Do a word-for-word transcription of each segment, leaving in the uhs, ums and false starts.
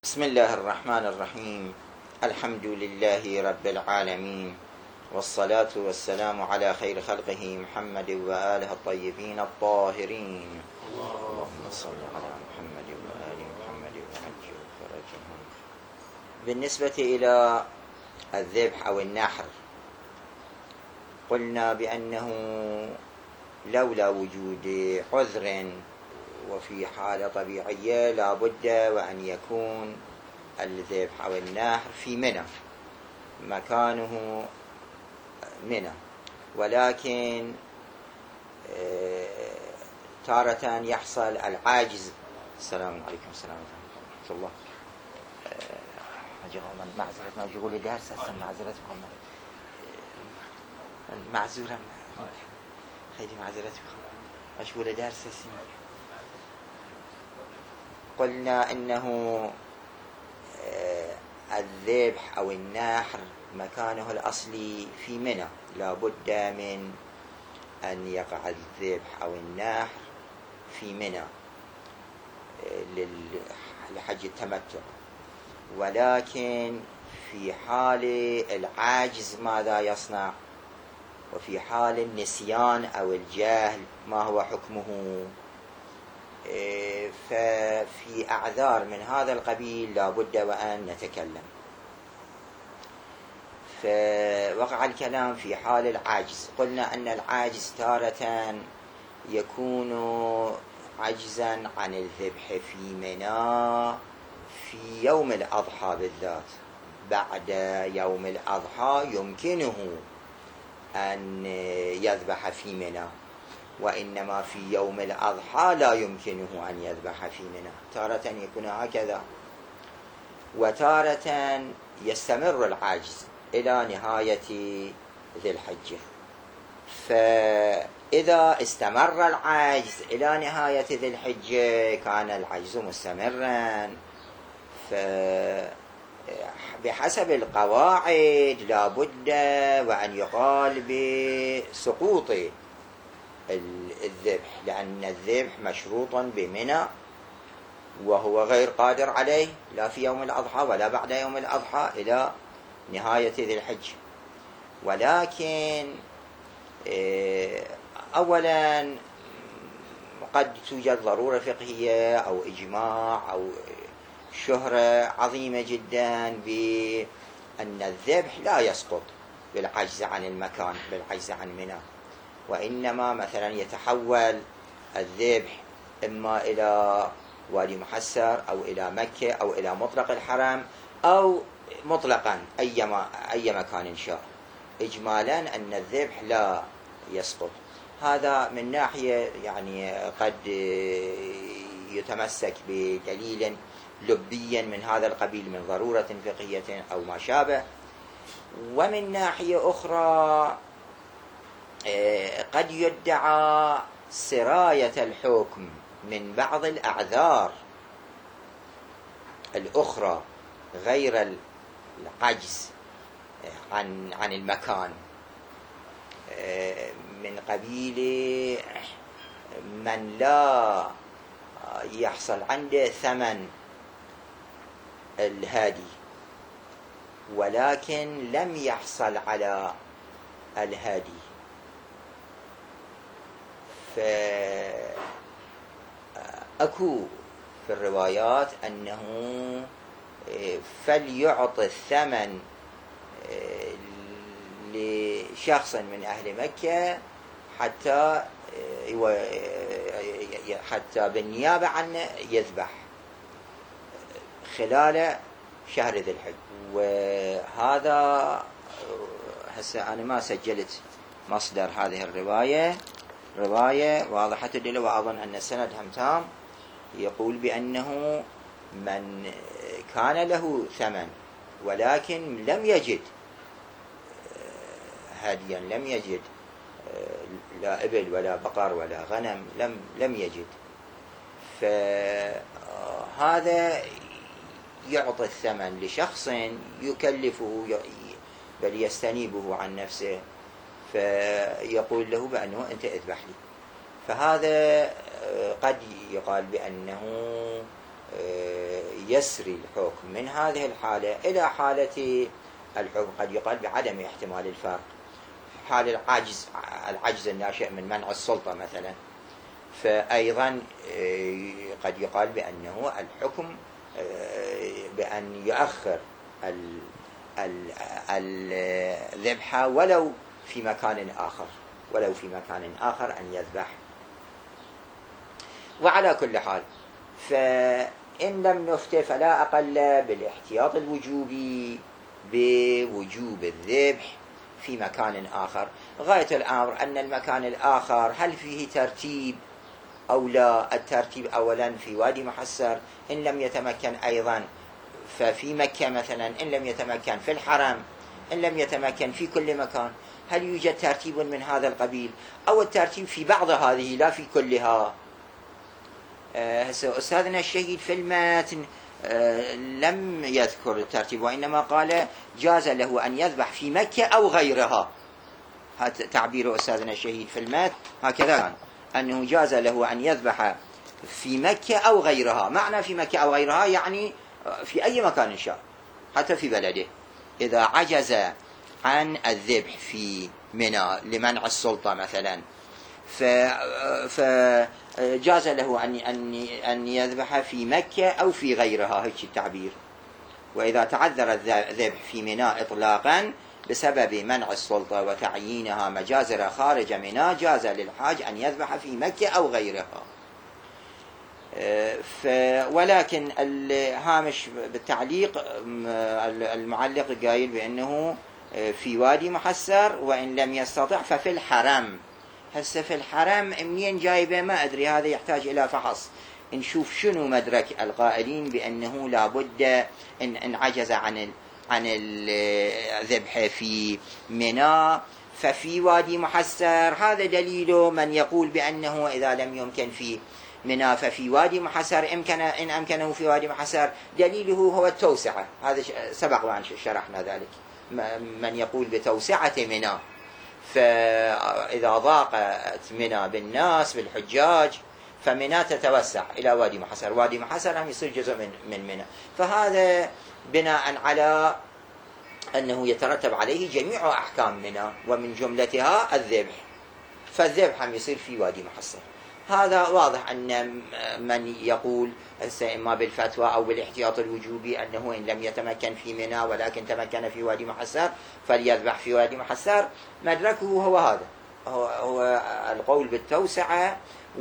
بسم الله الرحمن الرحيم. الحمد لله رب العالمين، والصلاة والسلام على خير خلقه محمد وآله الطيبين الطاهرين. اللهم صل على محمد وآل محمد وعجل فرجهم. بالنسبة إلى الذبح أو النحر، قلنا بأنه لولا وجود عذر وفي حالة طبيعية لا بد وأن يكون الذبح أو النحر في منى، مكانه منى. ولكن تارة يحصل العاجز. السلام عليكم. السلام ورحمة الله. من معذرة ما يقول لي درس أصلا معذرتكم المعذورة خيدي معذرتكم أشغل درس السنة. قلنا إنه الذبح أو النحر مكانه الأصلي في منى، لا بد من أن يقع الذبح أو النحر في منى لحج التمتع. ولكن في حال العاجز ماذا يصنع؟ وفي حال النسيان أو الجهل ما هو حكمه؟ ففي أعذار من هذا القبيل لا بد وأن نتكلم. فوقع الكلام في حال العاجز. قلنا أن العاجز تارة يكون عجزا عن الذبح في منى في يوم الأضحى بالذات. بعد يوم الأضحى يمكنه أن يذبح في منى، وإنما في يوم الأضحى لا يمكنه أن يذبح في منى. تارة يكون هكذا، وتارة يستمر العاجز إلى نهاية ذي الحجة. فإذا استمر العاجز إلى نهاية ذي الحجة كان العجز مستمرا. فبحسب القواعد لا بد وأن يقال بسقوط الذبح، لأن الذبح مشروط بمنى وهو غير قادر عليه لا في يوم الأضحى ولا بعد يوم الأضحى إلى نهاية ذي الحج. ولكن أولا قد توجد ضرورة فقهية أو إجماع أو شهرة عظيمة جدا بأن الذبح لا يسقط بالعجز عن المكان، بالعجز عن منى، وإنما مثلا يتحول الذبح إما إلى وادي محسر أو إلى مكة أو إلى مطلق الحرم أو مطلقا أي أي مكان شاء. إجمالا أن الذبح لا يسقط. هذا من ناحية يعني قد يتمسك بدليل لبيا من هذا القبيل من ضرورة فقهية أو ما شابه. ومن ناحية أخرى قد يدعى سراية الحكم من بعض الأعذار الأخرى غير العجز عن عن المكان، من قبيل من لا يحصل عنده ثمن الهادي ولكن لم يحصل على الهادي. فأكو في الروايات أنه فليعطي الثمن لشخص من أهل مكة حتى حتى بالنيابة عنه يذبح خلال شهر ذي الحج. وهذا هسه أنا ما سجلت مصدر هذه الرواية، رواية واضحة الدلالة، وأظن أن السند هم تام، يقول بأنه من كان له ثمن ولكن لم يجد هاديا، لم يجد لا إبل ولا بقر ولا غنم، لم لم يجد، فهذا يعطي الثمن لشخص يكلفه بل يستنيبه عن نفسه، فيقول له بأنه أنت اذبح لي. فهذا قد يقال بأنه يسري الحكم من هذه الحالة إلى حالة الحكم قد يقال بعدم احتمال الفرق، حال العجز العجز الناشئ من منع السلطة مثلا، فأيضا قد يقال بأنه الحكم بأن يؤخر الذبح ولو في مكان آخر، ولو في مكان آخر أن يذبح. وعلى كل حال فإن لم نفتي فلا أقل بالاحتياط الوجوبي بوجوب الذبح في مكان آخر. غاية الأمر أن المكان الآخر هل فيه ترتيب أو لا. الترتيب أولا في وادي محسر إن لم يتمكن، أيضا ففي مكة مثلا إن لم يتمكن، في الحرم إن لم يتمكن، في كل مكان. هل يوجد ترتيب من هذا القبيل أو الترتيب في بعض هذه لا في كلها؟ هسه أستاذنا الشهيد في المتن لم يذكر الترتيب، وإنما قال جاز له أن يذبح في مكة أو غيرها. هذا تعبير أستاذنا الشهيد في المتن هكذا كان، أنه جاز له أن يذبح في مكة أو غيرها. معنى في مكة أو غيرها يعني في أي مكان شاء، حتى في بلده. إذا عجز عن الذبح في منى لمنع السلطة مثلا فجاز له أن أن يذبح في مكة أو في غيرها، هيك التعبير. وإذا تعذر الذبح في منى إطلاقا بسبب منع السلطة وتعيينها مجازر خارج منى، جاز للحاج أن يذبح في مكة أو غيرها. ولكن الهامش بالتعليق المعلق قايل بأنه في وادي محسر وإن لم يستطع ففي الحرم. هسه في الحرم منين جايبه ما أدري، هذا يحتاج إلى فحص، نشوف شنو مدرك القائلين بأنه لابد إن, إن عجز عن عن الذبح في منى ففي وادي محسر. هذا دليله من يقول بأنه إذا لم يمكن في منى ففي وادي محسر إمكن إن أمكنه في وادي محسر، دليله هو التوسعة. هذا سبق وأن شرحنا ذلك، من يقول بتوسعة منى، فإذا ضاقت منى بالناس بالحجاج فمنى تتوسع إلى وادي محسر، وادي محسر هم يصير جزء من من منى. فهذا بناء على أنه يترتب عليه جميع أحكام منى ومن جملتها الذبح، فالذبح هم يصير في وادي محسر. هذا واضح أن من يقول إما بالفتوى أو بالاحتياط الوجوبي أنه إن لم يتمكن في منى ولكن تمكن في وادي محسر فليذبح في وادي محسر، مدركه هو هذا، هو, هو القول بالتوسعة.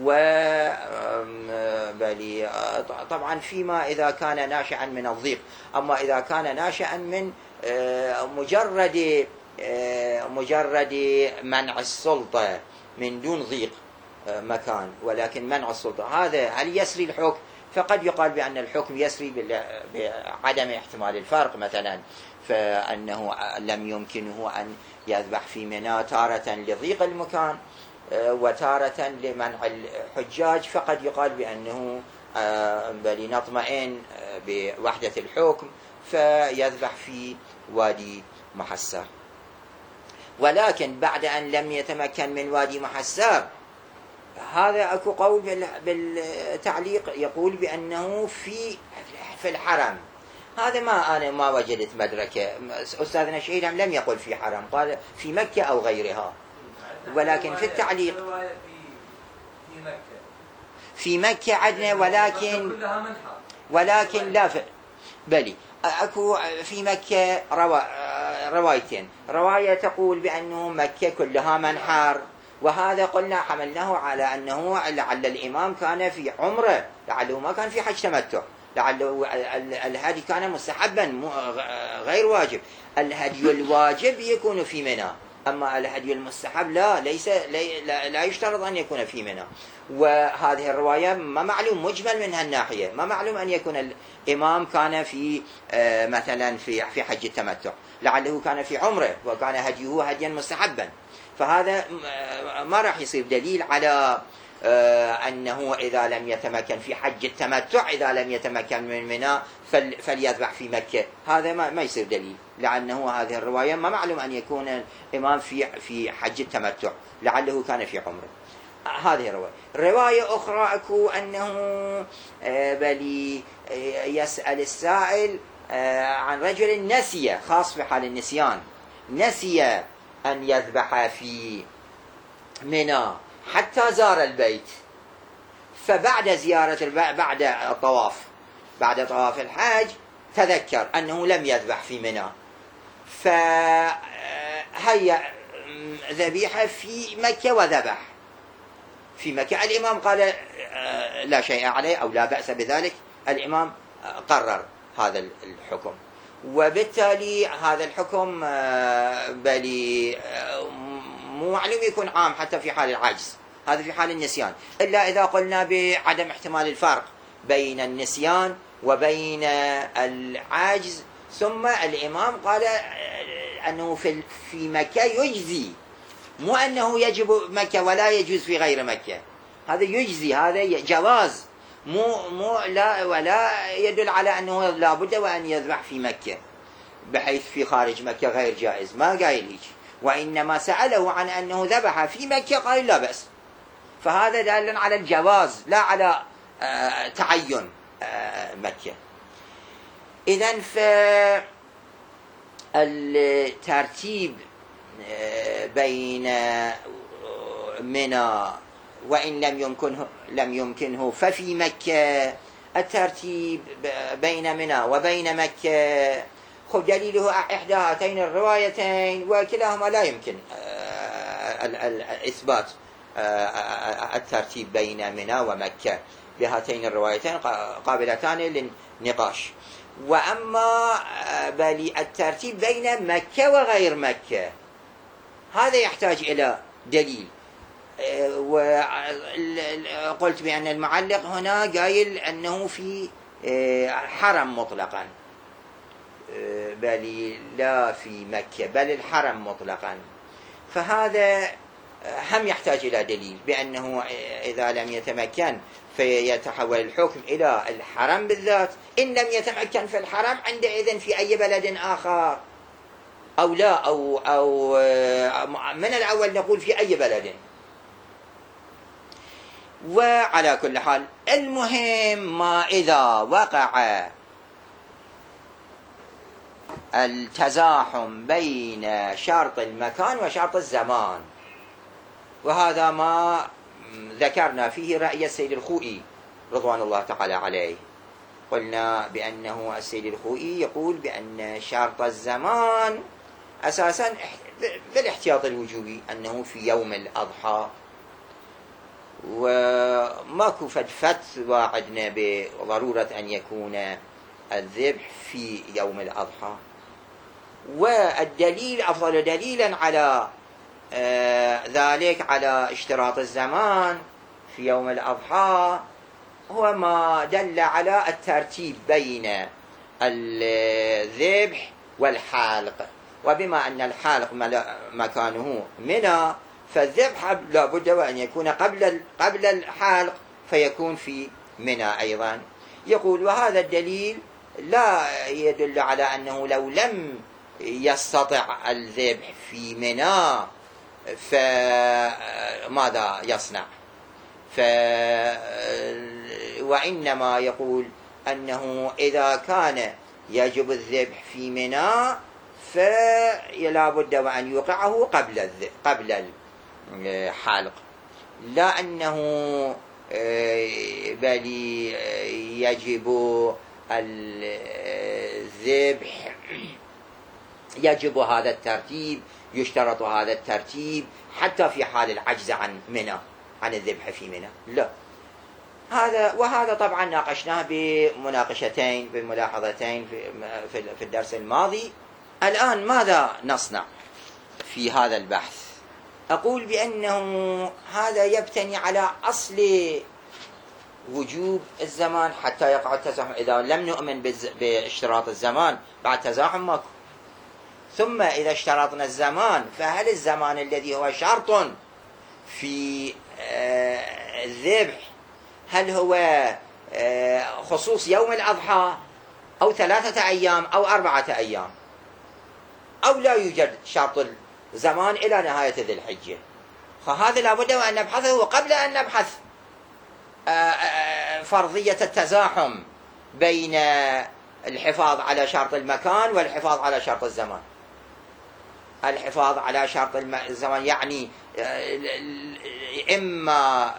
وبالي طبعا فيما إذا كان ناشئا من الضيق، أما إذا كان ناشئا من مجرد مجرد منع السلطة من دون ضيق مكان ولكن منع السلطة، هذا هل يسري الحكم؟ فقد يقال بأن الحكم يسري بعدم احتمال الفرق مثلا، فأنه لم يمكنه أن يذبح في منى تارة لضيق المكان وتارة لمنع الحجاج، فقد يقال بأنه بل نطمئن بوحدة الحكم فيذبح في وادي محسر. ولكن بعد أن لم يتمكن من وادي محسر، هذا أكو قول بالتعليق يقول بأنه في في الحرم. هذا ما أنا ما وجدت مدركه. أستاذنا الشهيد لم يقل في حرم، قال في مكة أو غيرها. ولكن في التعليق في مكة عدنا، ولكن ولكن لا في بلي أكو في مكة روا روايتين. رواية تقول بأنه مكة كلها منحر، وهذا قلنا حملناه على أنه لعل الإمام كان في عمره، لعله ما كان في حج تمتع، لعله الهدي كان مستحبا غير واجب. الهدي الواجب يكون في منى، أما الهدي المستحب لا ليس لا, لا يشترط أن يكون في منى. وهذه الرواية ما معلوم مجمل من هالناحية، ما معلوم أن يكون الإمام كان في مثلا في في حج التمتع، لعله كان في عمره وكان هديه هديا مستحبا. فهذا ما راح يصير دليل على أنه إذا لم يتمكن في حج التمتع، إذا لم يتمكن من منى فليذبح في مكة. هذا ما ما يصير دليل، لأنه هذه الرواية ما معلوم أن يكون الإمام في في حج التمتع، لعله كان في عمره. هذه رواية. رواية أخرى أكو أنه بل يسأل السائل عن رجل نسي، خاص في حال النسيان، نسي أن يذبح في منى حتى زار البيت، فبعد زيارة البيت بعد الطواف بعد طواف الحج تذكر أنه لم يذبح في منى، فهيأ ذبيحة في مكة وذبح في مكة. الإمام قال لا شيء عليه أو لا بأس بذلك، الإمام قرر هذا الحكم، وبالتالي هذا الحكم بل مو معلوم يكون عام حتى في حال العجز، هذا في حال النسيان، إلا إذا قلنا بعدم احتمال الفرق بين النسيان وبين العجز. ثم الإمام قال أنه في مكة يجزي، مو أنه يجب مكة ولا يجوز في غير مكة، هذا يجزي، هذا جواز، مو مو لا ولا يدل على أنه لا بد وأن يذبح في مكة، بحيث في خارج مكة غير جائز، ما قايل هيك، وإنما سأله عن أنه ذبح في مكة قال لا بأس، فهذا دال على الجواز لا على آه تعين آه مكة. إذن فالترتيب آه بين منى وإن لم يمكنه لم يمكنه ففي مكة، الترتيب بين منى وبين مكة خذ دليله إحدى هاتين الروايتين، وكلاهما لا يمكن إثبات الترتيب بين منى ومكة بهاتين الروايتين قابلتان للنقاش. وأما بل الترتيب بين مكة وغير مكة هذا يحتاج إلى دليل، وقلت بأن المعلق هنا قايل أنه في حرم مطلقا، بل لا في مكة بل الحرم مطلقا، فهذا هم يحتاج إلى دليل بأنه إذا لم يتمكن فيتحول الحكم إلى الحرم بالذات، إن لم يتمكن في الحرم عندئذ في أي بلد آخر أو لا، أو, أو من الأول نقول في أي بلد. وعلى كل حال المهم ما إذا وقع التزاحم بين شرط المكان وشرط الزمان، وهذا ما ذكرنا فيه رأي السيد الخوئي رضوان الله تعالى عليه. قلنا بأنه السيد الخوئي يقول بأن شرط الزمان أساسا بالاحتياط الوجوبي أنه في يوم الأضحى، وماكو فتوى عندنا بضرورة أن يكون الذبح في يوم الأضحى. والدليل أفضل دليلا على آه ذلك على اشتراط الزمان في يوم الأضحى هو ما دل على الترتيب بين الذبح والحالق، وبما أن الحالق مكانه منى فالذبح لا بد وأن يكون قبل قبل الحالق فيكون في منى أيضا. يقول وهذا الدليل لا يدل على أنه لو لم يستطع الذبح في منى فماذا يصنع، ف وإنما يقول أنه إذا كان يجب الذبح في منى فلا بد وأن يوقعه قبل قبل الحالق، لا أنه بل يجب الذبح يجب هذا الترتيب، يشترط هذا الترتيب حتى في حال العجز عن منى عن الذبح في منى، لا. هذا وهذا طبعا ناقشناه بمناقشتين بملاحظتين في في الدرس الماضي. الآن ماذا نصنع في هذا البحث؟ أقول بأنه هذا يبتني على أصل وجوب الزمان حتى يقع التزاحم. إذا لم نؤمن باشتراط الزمان بعد تزاحم ماكو. ثم إذا اشترطنا الزمان فهل الزمان الذي هو شرط في الذبح هل هو خصوص يوم الأضحى أو ثلاثة أيام أو أربعة أيام، أو لا يوجد شرط الزمان إلى نهاية ذي الحجة فهذا لابد أن نبحثه. وقبل أن نبحث فرضية التزاحم بين الحفاظ على شرط المكان والحفاظ على شرط الزمان، الحفاظ على شرط الزمان يعني إما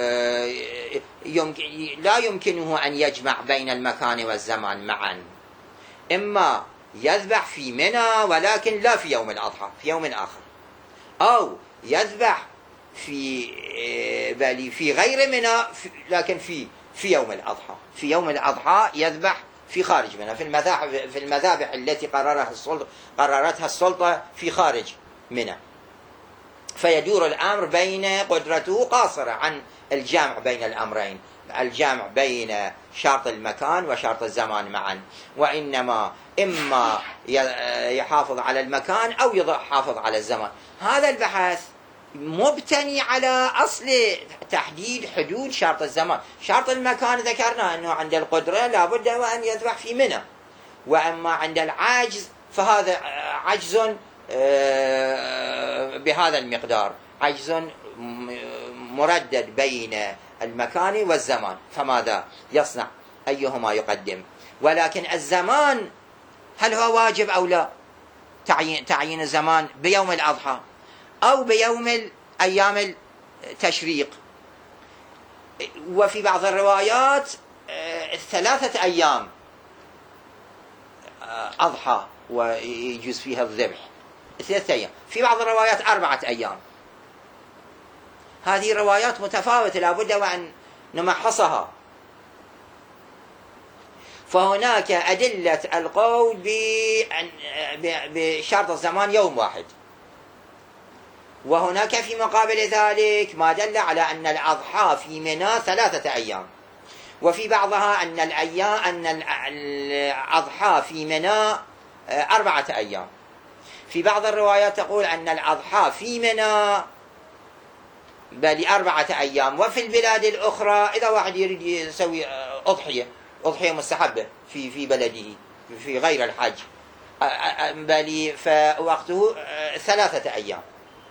يمكن لا يمكنه أن يجمع بين المكان والزمان معا، إما يذبح في منى ولكن لا في يوم الأضحى، في يوم آخر، أو يذبح في بالي في غير منى لكن في في يوم الأضحى. في يوم الأضحى يذبح في خارج منى، في المذابح في المذابح التي قررها السلطة قررتها السلطة في خارج منى. فيدور الأمر بين قدرته قاصرة عن الجمع بين الأمرين، الجمع بين شرط المكان وشرط الزمان معا، وإنما إما يحافظ على المكان أو يحافظ على الزمان. هذا البحث مبتني على أصل تحديد حدود شرط الزمان. شرط المكان ذكرنا أنه عند القدرة لابد وأن يذبح في منى، وأما عند العجز فهذا عجز بهذا المقدار، عجز مردد بين المكان والزمان، فماذا يصنع؟ أيهما يقدم؟ ولكن الزمان هل هو واجب أو لا؟ تعيين, تعيين الزمان بيوم الأضحى أو بيوم أيام التشريق. وفي بعض الروايات ثلاثة أيام أضحى ويجوز فيها الذبح، ثلاثة أيام، في بعض الروايات أربعة أيام. هذه روايات متفاوتة لابد وأن نمحصها. فهناك أدلة القول بشرط الزمان يوم واحد، وهناك في مقابل ذلك ما دل على أن الأضحى في منى ثلاثة أيام، وفي بعضها أن الأيام أن الأضحى في منى أربعة أيام. في بعض الروايات تقول أن الأضحى في منى بل أربعة أيام. وفي البلاد الأخرى إذا واحد يريد يسوي أضحية أضحية مستحبة في في بلده في غير الحج بل فوقته ثلاثة أيام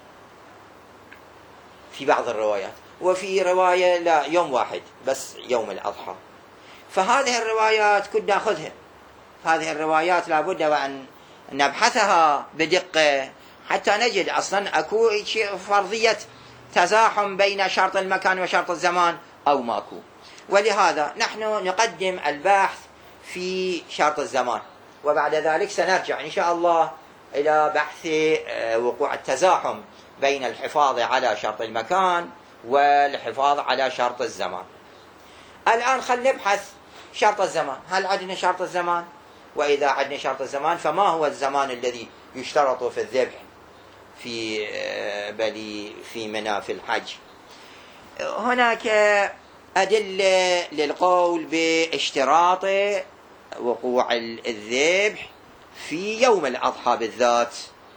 في بعض الروايات، وفي رواية لا يوم واحد بس يوم الأضحى. فهذه الروايات كنا نأخذها، هذه الروايات لابد وأن نبحثها بدقة حتى نجد أصلا أكو فرضية تزاحم بين شرط المكان وشرط الزمان أو ماكو. ولهذا نحن نقدم البحث في شرط الزمان، وبعد ذلك سنرجع إن شاء الله إلى بحث وقوع التزاحم بين الحفاظ على شرط المكان والحفاظ على شرط الزمان. الآن خلينا نبحث شرط الزمان. هل عندنا شرط الزمان؟ وإذا عندنا شرط الزمان فما هو الزمان الذي يشترط في الذبح في بلي في منى في الحج؟ هناك أدلة للقول باشتراط وقوع الذبح في يوم الأضحى بالذات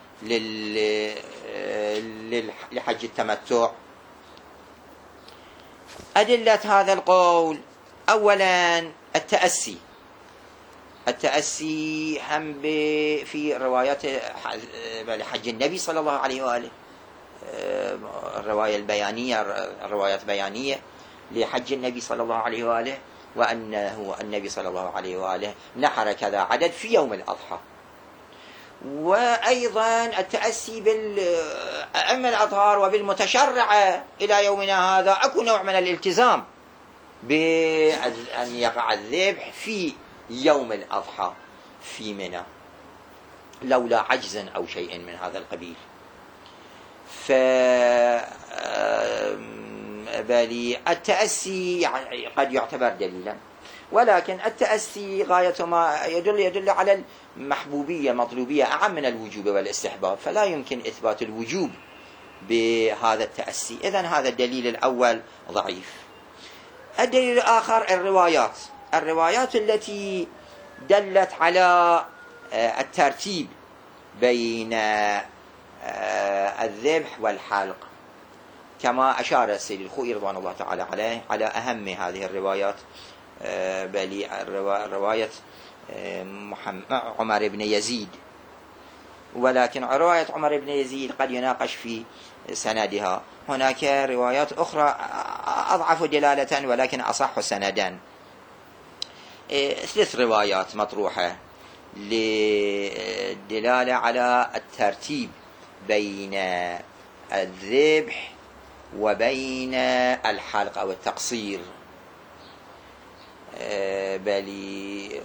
لحج التمتع. أدلة هذا القول: أولا التأسي، التأسي هم في روايات حج النبي صلى الله عليه وآله، الرواية البيانية، الروايات بيانية لحج النبي صلى الله عليه وآله، وأنه النبي صلى الله عليه وآله نحر كذا عدد في يوم الأضحى. وأيضا التأسي بالأئمة الأطهار وبالمتشرعة إلى يومنا هذا، أكو نوع من الالتزام بأن يقع الذبح في يوم الأضحى في منى لولا عجز أو شيء من هذا القبيل. فبالي التأسي قد يعتبر دليلا، ولكن التأسي غاية ما يدل يدل على المحبوبية، مطلوبية أعم من الوجوب والاستحباب، فلا يمكن إثبات الوجوب بهذا التأسي. إذن هذا الدليل الأول ضعيف. الدليل الآخر الروايات، الروايات التي دلت على الترتيب بين الذبح والحلق، كما أشار السيد الخوئي رضوان الله تعالى عليه على أهم هذه الروايات، بل رواية عمر بن يزيد ولكن رواية عمر بن يزيد قد يناقش في سندها. هناك روايات أخرى أضعف دلالة ولكن أصح سندا. ثلاث روايات مطروحة للدلالة على الترتيب بين الذبح وبين الحلق أو التقصير. بل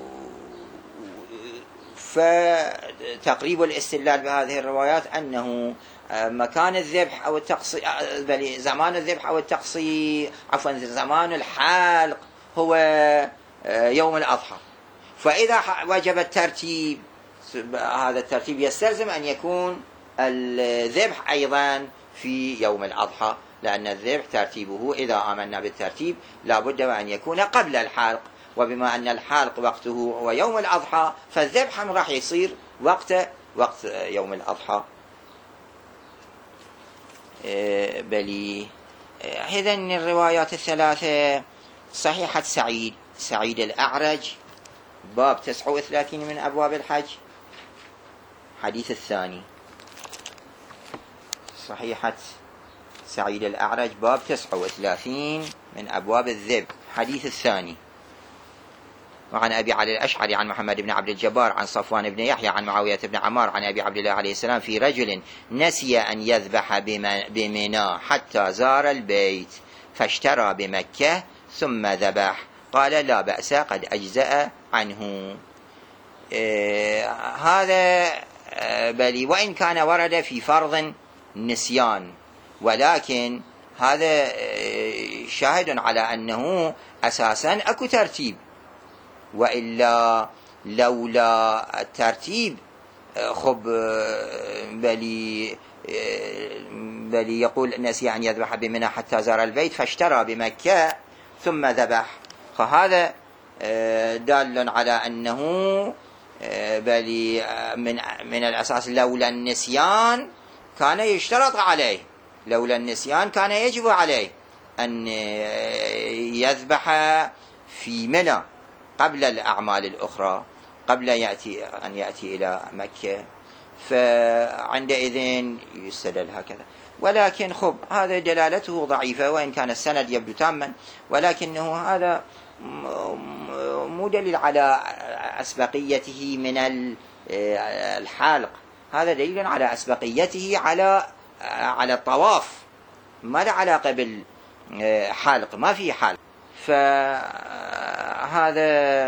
فتقريب الاستدلال بهذه الروايات أنه مكان الذبح أو التقصير، بل زمان الذبح أو التقصير، عفوا زمان الحلق هو يوم الأضحى. فإذا وجب الترتيب، هذا الترتيب يستلزم أن يكون الذبح أيضا في يوم الأضحى، لأن الذبح ترتيبه إذا آمنا بالترتيب لا بد وأن يكون قبل الحلق، وبما أن الحلق وقته هو يوم الأضحى فالذبح راح يصير وقت وقت يوم الأضحى. بل إذن الروايات الثلاثة صحيحة سعيد سعيد الأعرج باب تسعة وثلاثين من أبواب الحج، حديث الثاني. صحيحة سعيد الأعرج باب تسعة وثلاثين من أبواب الذبح، حديث الثاني. وعن أبي علي الأشعري عن محمد بن عبد الجبار عن صفوان بن يحيى عن معاوية بن عمار عن أبي عبد الله عليه السلام في رجل نسي أن يذبح بمنى حتى زار البيت فاشترى بمكة ثم ذبح، قال لا بأس قد أجزأ عنه. آه هذا آه بل وإن كان ورد في فرض نسيان، ولكن هذا آه شاهد على أنه أساسا أكو ترتيب، وإلا لولا الترتيب خب بلي بلي يقول نسي أن يذبح بمنى حتى زار البيت فاشترى بمكة ثم ذبح، فهذا دال على أنه بلي من من الأساس لولا النسيان كان يشترط عليه، لولا النسيان كان يجب عليه أن يذبح في منى قبل الأعمال الأخرى، قبل يأتي أن يأتي إلى مكة، فعندئذ يستدل هكذا. ولكن خب هذا دلالته ضعيفة وإن كان السند يبدو تاما، ولكنه هذا مو دليل على أسبقيته من الحالق، هذا دليل على أسبقيته على على الطواف، ما له علاقة بالحالق، ما في حالق. فهذا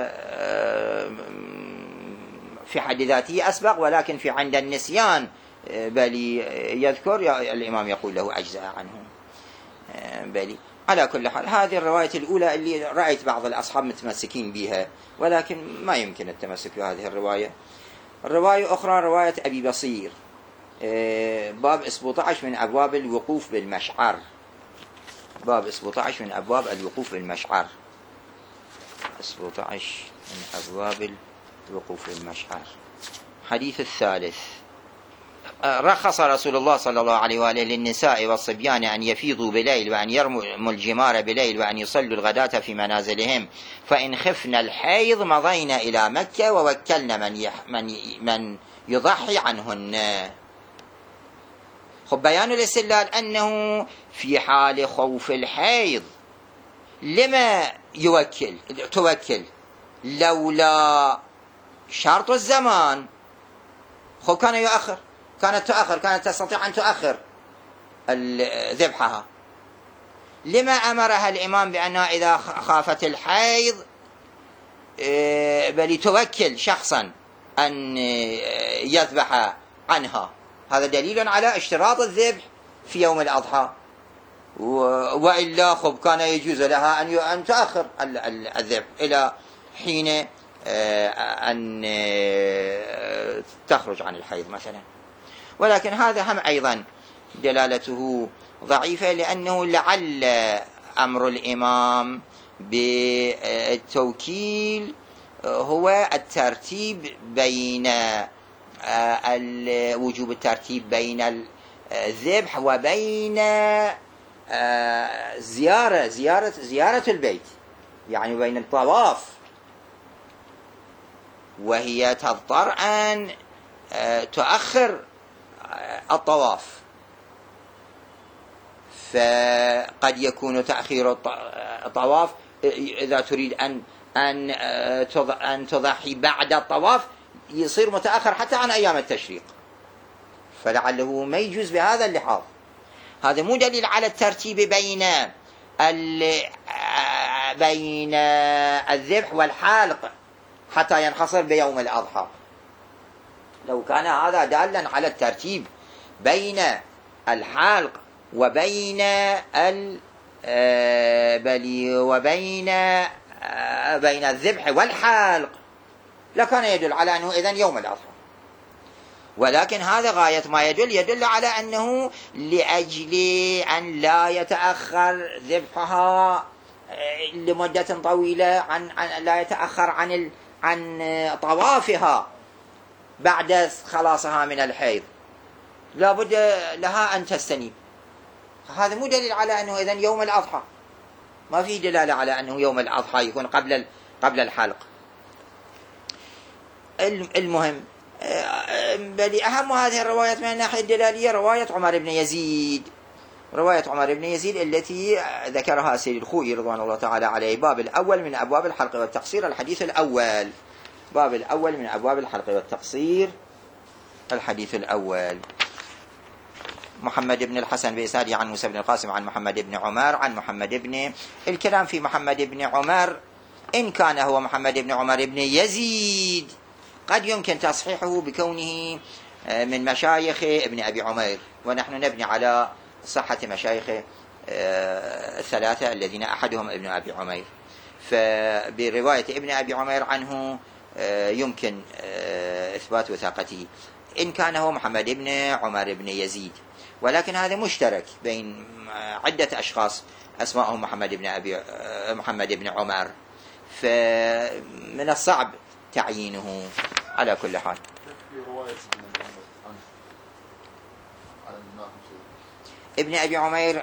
في حد ذاته أسبق، ولكن في عند النسيان بل يذكر الإمام يقول له أجزاء عنه. بل على كل حال هذه الرواية الأولى اللي رأيت بعض الأصحاب متمسكين بها، ولكن ما يمكن التمسك بهذه الرواية. الرواية أخرى رواية أبي بصير باب سبعة عشر من أبواب الوقوف بالمشعر، باب سبعة عشر من أبواب الوقوف بالمشعر، سبعة عشر من أبواب الوقوف بالمشعر. حديث الثالث. رخص رسول الله صلى الله عليه وآله للنساء والصبيان أن يفيضوا بليل وأن يرموا الجمار بليل وأن يصلوا الغداة في منازلهم، فإن خفن الحيض مضينا إلى مكة ووكلنا من يح من من يضحي عنهن. خب بيان الاستدلال أنه في حال خوف الحيض لما يوكل توكل لولا شرط الزمان، خب كان يؤخر، كانت تؤخر، كانت تستطيع أن تؤخر ذبحها. لما أمرها الإمام بأنها إذا خافت الحيض بل توكل شخصا أن يذبح عنها؟ هذا دليل على اشتراط الذبح في يوم الأضحى، وإلا خب كان يجوز لها أن تؤخر الذبح إلى حين أن تخرج عن الحيض مثلا. ولكن هذا هم أيضا دلالته ضعيفة، لأنه لعل أمر الإمام بالتوكيل هو الترتيب بين وجوب الترتيب بين الذبح وبين زيارة زيارة زيارة البيت، يعني بين الطواف، وهي تضطر أن تؤخر الطواف، فقد يكون تأخير الطواف إذا تريد أن أن أن تضحي بعد الطواف يصير متأخر حتى عن أيام التشريق، فلعله ما يجوز بهذا اللحاظ. هذا مو دليل على الترتيب بين بين الذبح والحالق حتى ينحصر بيوم الأضحى. لو كان هذا دالا على الترتيب بين الحالق وبين ال وبين بين الذبح والحالق لكان يدل على أنه إذن يوم الأضحى، ولكن هذا غاية ما يدل يدل على أنه لأجل أن لا يتأخر ذبحها لمدة طويلة، عن, عن لا يتأخر عن ال عن طوافها بعد خلاصها من الحيض، لا بد لها أن تستنيب. هذا مو دليل على أنه إذن يوم الأضحى، ما في دلالة على أنه يوم الأضحى يكون قبل قبل الحلق. المهم بل أهم هذه الروايات من الناحية الدلالية رواية عمر بن يزيد، رواية عمر بن يزيد التي ذكرها سيد الخوئي رضوان الله تعالى عليه، باب الأول من أبواب الحلق والتقصير، الحديث الأول، باب الأول من أبواب الحلق والتقصير، الحديث الأول. محمد بن الحسن بإسناده عن موسى بن القاسم عن محمد بن عمر عن محمد بن، الكلام في محمد بن عمر إن كان هو محمد بن عمر بن يزيد قد يمكن تصحيحه بكونه من مشايخ ابن أبي عمير، ونحن نبني على صحة مشايخ الثلاثة الذين أحدهم ابن أبي عمير، فبرواية ابن أبي عمير عنه يمكن إثبات وثاقته إن كان هو محمد بن عمر بن يزيد، ولكن هذا مشترك بين عدة أشخاص أسمائهم محمد بن أبي محمد بن عمر، فمن الصعب تعيينه على كل حال. ابن أبي عمير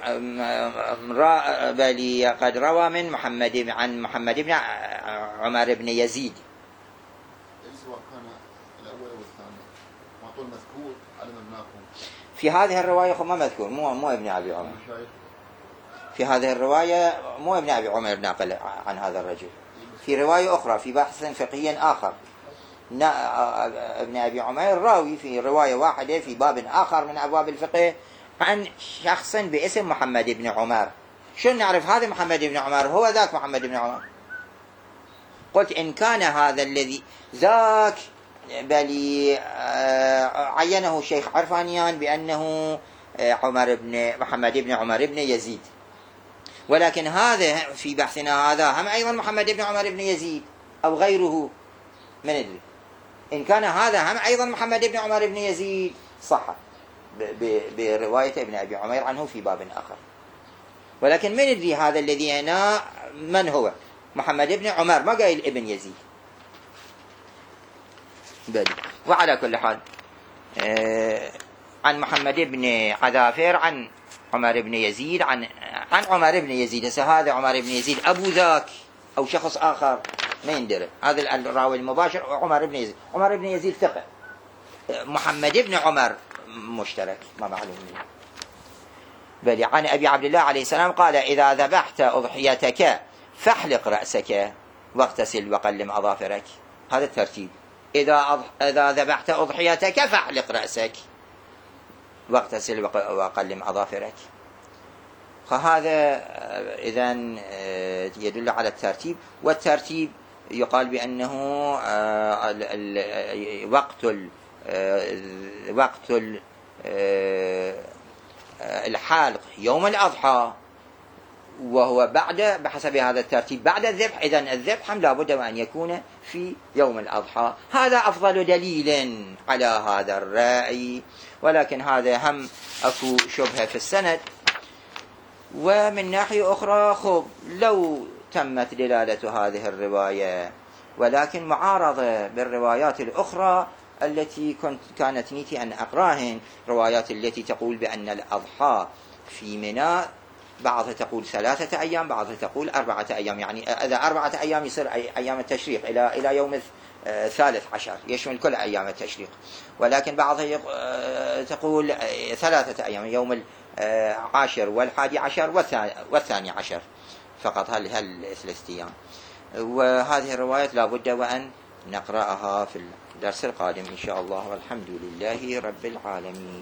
بل قد روى من محمد عن محمد بن عمر بن يزيد، سواء كان الأول أو الثاني معطول مذكور على مبناكم في هذه الرواية ما مذكور، مو مو ابن أبي عمر في هذه الرواية، مو ابن أبي عمر ناقل عن هذا الرجل، في رواية أخرى في بحث فقهي آخر ابن أبي عمر راوي في رواية واحدة في باب آخر من أبواب الفقه عن شخص باسم محمد بن عمر. شو نعرف هذا محمد بن عمر هو ذاك محمد بن عمر؟ قلت إن كان هذا الذي ذاك بل عينه الشيخ عرفانيان بأنه عمر بن محمد بن عمر بن يزيد، ولكن هذا في بحثنا هذا هم أيضا محمد بن عمر بن يزيد أو غيره من ندري. إن كان هذا هم أيضا محمد بن عمر بن يزيد صح برواية ابن أبي عمير عنه في باب آخر، ولكن من ندري هذا الذي هنا من هو محمد بن عمر، ما قايل ابن يزيد. بل وعلى كل حال آه عن محمد بن عذافر عن عمر بن يزيد عن عن عمر بن يزيد. هذا عمر بن يزيد أبو ذاك أو شخص آخر ما يندرى، هذا الراوي المباشر عمر بن يزيد. عمر بن يزيد ثقة، محمد بن عمر مشترك ما معلوم. بل عن أبي عبد الله عليه السلام قال إذا ذبحت أضحيتك فاحلق رأسك واغتسل وقلم أظافرك. هذا الترتيب، إذا أضح... إذا ذبحت أضحيتك فاحلق رأسك واغتسل وقلم أظافرك. فهذا إذن يدل على الترتيب، والترتيب يقال بأنه وقت ال... وقت الحالق يوم الأضحى، وهو بعد بحسب هذا الترتيب بعد الذبح، إذن الذبح هم لابد أن يكون في يوم الأضحى. هذا أفضل دليل على هذا الرأي، ولكن هذا هم أكو شبهة في السند. ومن ناحية أخرى خب لو تمت دلالة هذه الرواية ولكن معارضة بالروايات الأخرى التي كنت كانت نيتي أن أقراهن، روايات التي تقول بأن الأضحى في منى، بعضها تقول ثلاثة أيام، بعضها تقول أربعة أيام، يعني إذا أربعة أيام يصير أي أيام التشريق إلى إلى يوم ثالث عشر، يشمل كل أيام التشريق، ولكن بعضها تقول ثلاثة أيام، يوم العاشر والحادي عشر والثاني عشر فقط، هل هل ثلاثة أيام. وهذه الروايات لا بد وأن نقرأها في الدرس القادم إن شاء الله، والحمد لله رب العالمين.